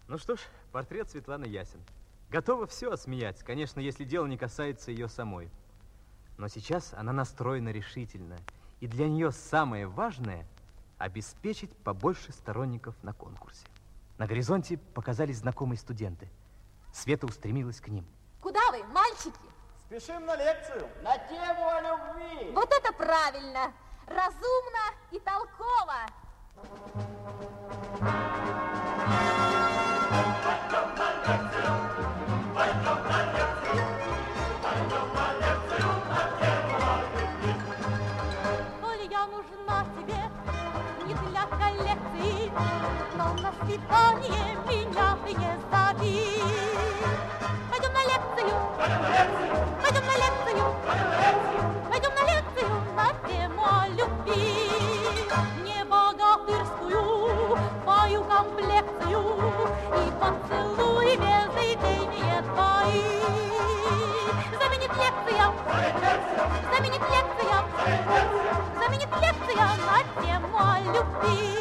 Ну что ж, портрет Светланы ясен. Готова все осмеять, конечно, если дело не касается ее самой. Но сейчас она настроена решительно, и для нее самое важное – обеспечить побольше сторонников на конкурсе. На горизонте показались знакомые студенты. Света устремилась к ним. Куда вы, мальчики? Спешим на лекцию. На тему о любви. Вот это правильно! Разумно и толково! Коль я нужна тебе не для коллекции, но на свидание меня ты не зови. Пойдем на лекцию, пойдем на лекцию, пойдем на лекцию на тему о любви. Не богатырскую, пою комплекцию и поцелуй без идей твои. Заменит лекция, заменит лекция, заменит лекция на тему о любви.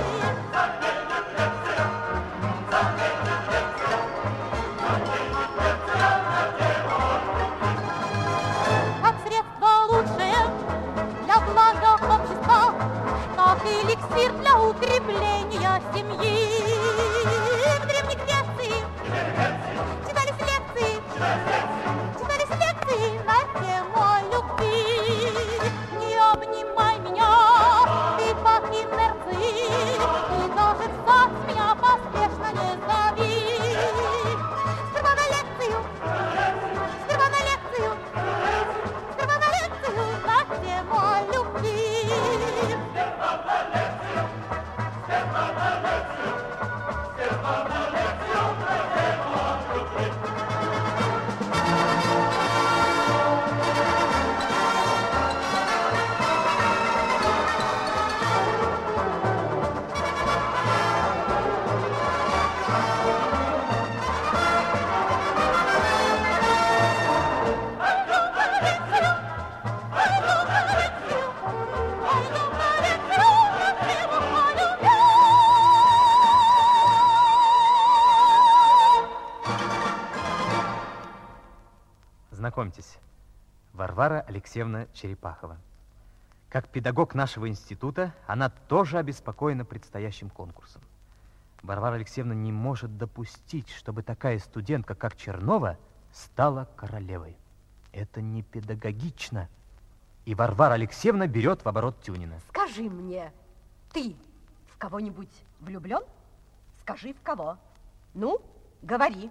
Как средство лучшее для блага общества, как эликсир для укрепления семьи. В Древней Греции читались лекции, читались лекции на тему о любви. Не обнимай меня, ты по инерции, и даже в ЗАГС меня поспешно не зови. Сперва на лекцию, сперва на лекцию, сперва на лекцию на тему о любви. Знакомьтесь, Варвара Алексеевна Черепахова. Как педагог нашего института, она тоже обеспокоена предстоящим конкурсом. Варвара Алексеевна не может допустить, чтобы такая студентка, как Чернова, стала королевой. Это не педагогично. И Варвара Алексеевна берет в оборот Тюнина. Скажи мне, ты в кого-нибудь влюблен? Скажи, в кого. Ну, говори.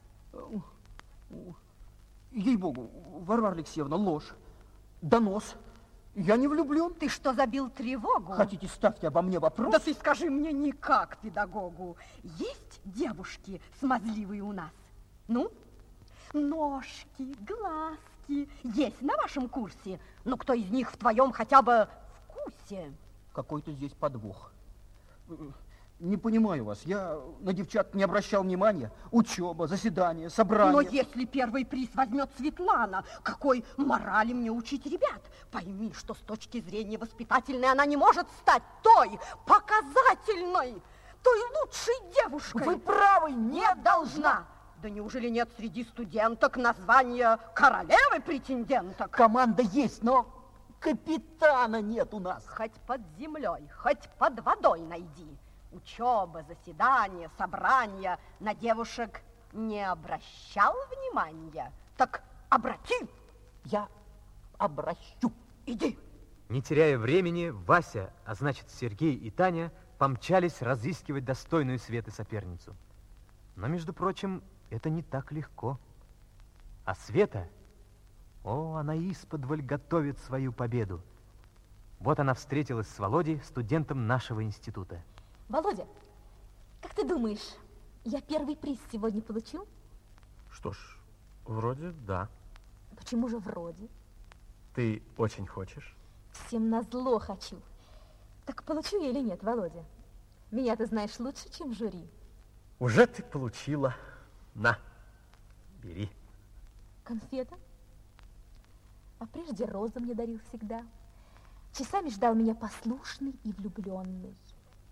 Ей-богу, Варвара Алексеевна, ложь, донос. Я не влюблен. Ты что, забил тревогу? Хотите, ставьте обо мне вопрос? Да ты скажи мне никак, педагогу. Есть девушки смазливые у нас? Ну, ножки, глазки есть на вашем курсе? Ну, кто из них в твоем хотя бы вкусе? Какой-то здесь подвох. Не понимаю вас. Я на девчат не обращал внимания. Учеба, заседания, собрания. Но если первый приз возьмет Светлана, какой морали мне учить ребят? Пойми, что с точки зрения воспитательной она не может стать той показательной, той лучшей девушкой. Вы правы, не должна. Да неужели нет среди студенток названия королевы претенденток? Команда есть, но капитана нет у нас. Хоть под землей, хоть под водой найди. Учеба, заседания, собрания на девушек не обращал внимания? Так обрати. Я обращу. Иди. Не теряя времени, Вася, а значит Сергей и Таня, помчались разыскивать достойную Светы соперницу. Но, между прочим, это не так легко. А Света, она исподволь готовит свою победу. Вот она встретилась с Володей, студентом нашего института. Володя, как ты думаешь, я первый приз сегодня получу? Что ж, вроде да. Почему же вроде? Ты очень хочешь? Всем назло хочу. Так получу я или нет, Володя? Меня ты знаешь лучше, чем жюри. Уже ты получила. На, бери. Конфета? А прежде розы мне дарил всегда. Часами ждал меня послушный и влюбленный.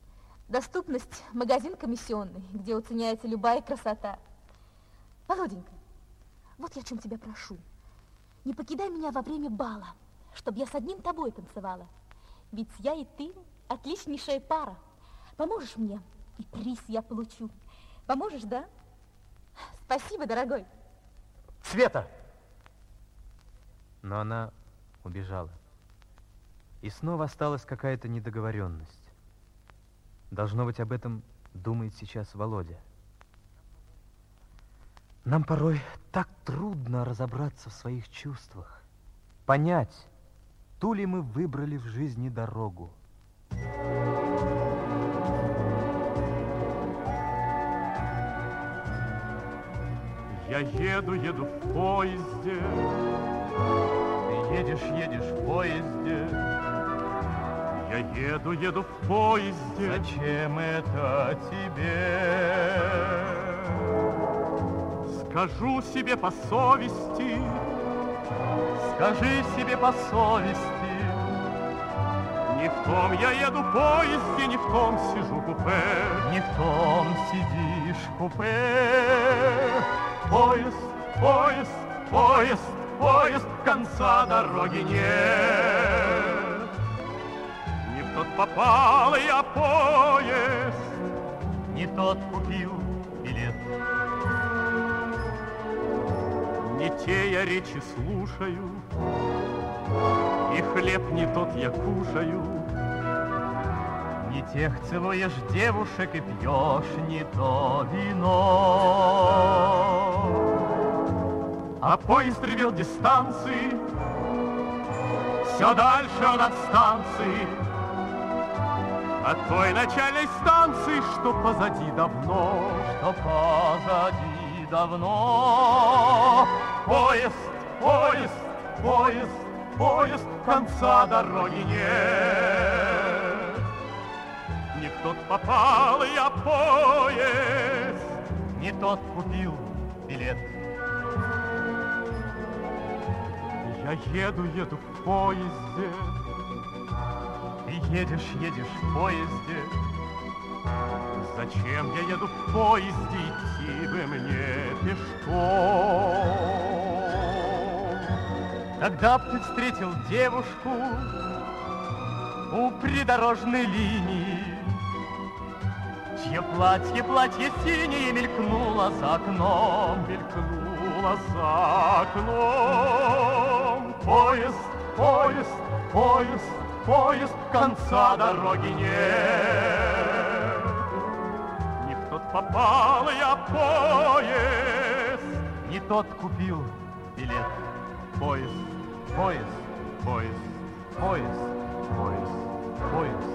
Доступность – магазин комиссионный, где уценяется любая красота. Володенька, вот я о чем тебя прошу. Не покидай меня во время бала, чтобы я с одним тобой танцевала. Ведь я и ты отличнейшая пара. Поможешь мне, и приз я получу. Поможешь, да? Спасибо, дорогой. Света! Но она убежала. И снова осталась какая-то недоговоренность. Должно быть, об этом думает сейчас Володя. Нам порой так трудно разобраться в своих чувствах, понять, ту ли мы выбрали в жизни дорогу. Я еду в поезде. Ты едешь в поезде. Я еду в поезде. Зачем это тебе? Скажу себе по совести. Скажи себе по совести. Не в том я еду в поезде, не в том сижу в купе. Не в том сидишь в купе. Поезд, поезд, поезд, поезд, конца дороги нет. Не в тот попал я поезд, Не тот купил билет. не те я речи слушаю, и хлеб не тот я кушаю. Не тех целуешь девушек и пьешь не то вино. А поезд ревел дистанции, все дальше он от станции, от той начальной станции, что позади давно, Что позади давно. Поезд, поезд, поезд, поезд, конца дороги нет. Не в тот попал я поезд, Не тот купил билет. я еду в поезде. Ты едешь в поезде. Зачем я еду в поезде, идти бы мне пешком? Когда б ты встретил девушку у придорожной линии, чье платье синее мелькнуло за окном, Мелькнула за окном. Поезд, поезд, поезд, поезд, конца дороги нет. Не в тот попал я поезд, не тот купил билет. Поезд, поезд, поезд, поезд, поезд, поезд.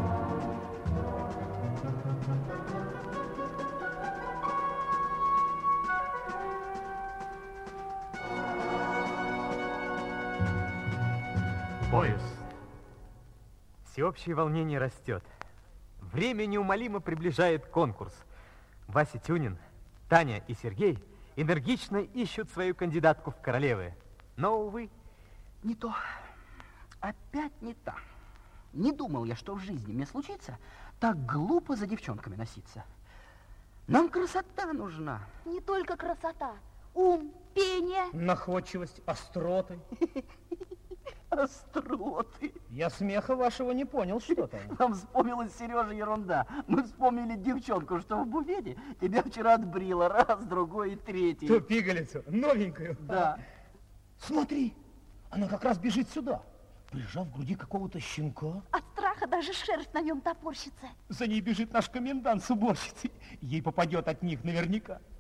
Поезд. Всеобщее волнение растет. Время неумолимо приближает конкурс. Вася Тюнин, Таня и Сергей энергично ищут свою кандидатку в королевы. Но, увы... Не то. Опять не та. Не думал я, что в жизни мне случится так глупо за девчонками носиться. Нам красота нужна. Не только красота, ум, пение. Находчивость, остроты. Остроты. Я смеха вашего не понял, что там. Нам вспомнилась, Сережа, ерунда. Мы вспомнили девчонку, что в буфете тебя вчера отбрила. Раз, другой и третий. Ту пигалицу, новенькую. Да. Смотри, она как раз бежит сюда, прижав в груди какого-то щенка. От страха даже шерсть на нем топорщится. За ней бежит наш комендант с уборщицей. Ей попадет от них наверняка.